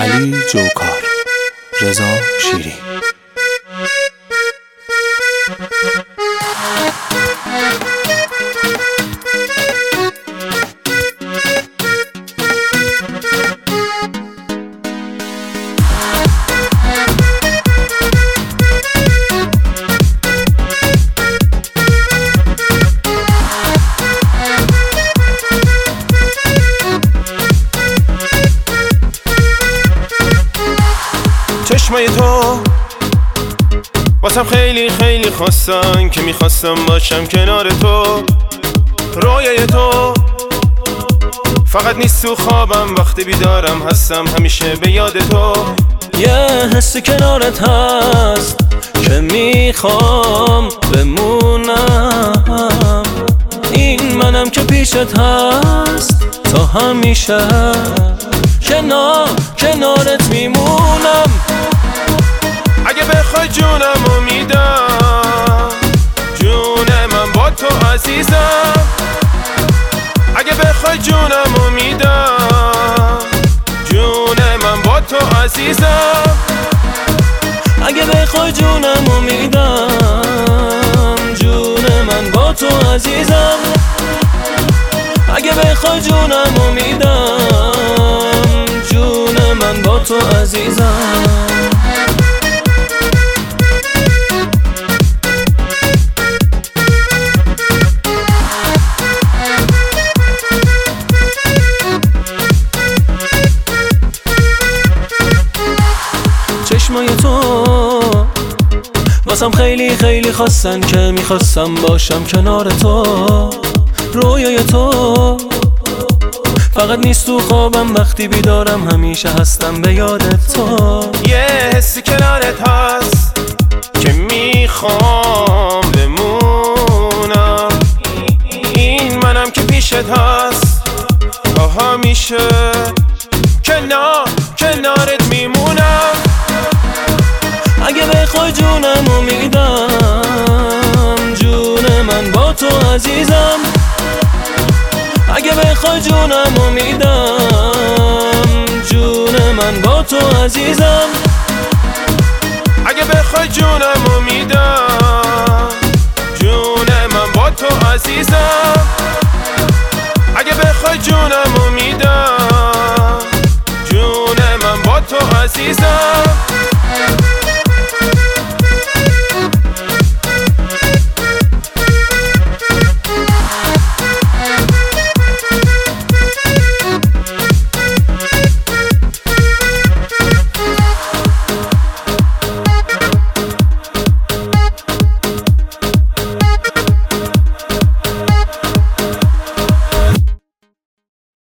علی جوکار، رضا شیری. چشمای تو واسم خیلی خیلی خواستن که میخواستم باشم کنار تو. رویای تو فقط نیست تو خوابم، وقتی بیدارم هستم همیشه به یاد تو. یه حس کنارت هست که میخوام بمونم، این منم که پیشت هست تا همیشه کنارت میمونم. اگه بخوای جونمو میدم، جون من با تو عزیزم. اگه بخوای جونمو میدم، جون من با تو عزیزم. اگه بخوای جونمو میدم، جون من با تو عزیزم. اگه بخوای جونمو میدم، جون من با تو عزیزم. چشمای تو واسم خیلی خیلی خواستن که میخواستم باشم کنار تو. رویای تو فقط نیست تو خوابم، وقتی بیدارم همیشه هستم به یادت تو. یه حسی کنارت هست که میخوام بمونم، این منم که پیشت هست تا همیشه کنارت میمونم. اگه بخوای جونمو میدم، جون من با تو عزیزم. اگه بخوای جونمو میدم، جون من با تو عزیزم. اگه بخوای جونمو میدم، جون من با تو عزیزم. اگه بخوای جونمو میدم،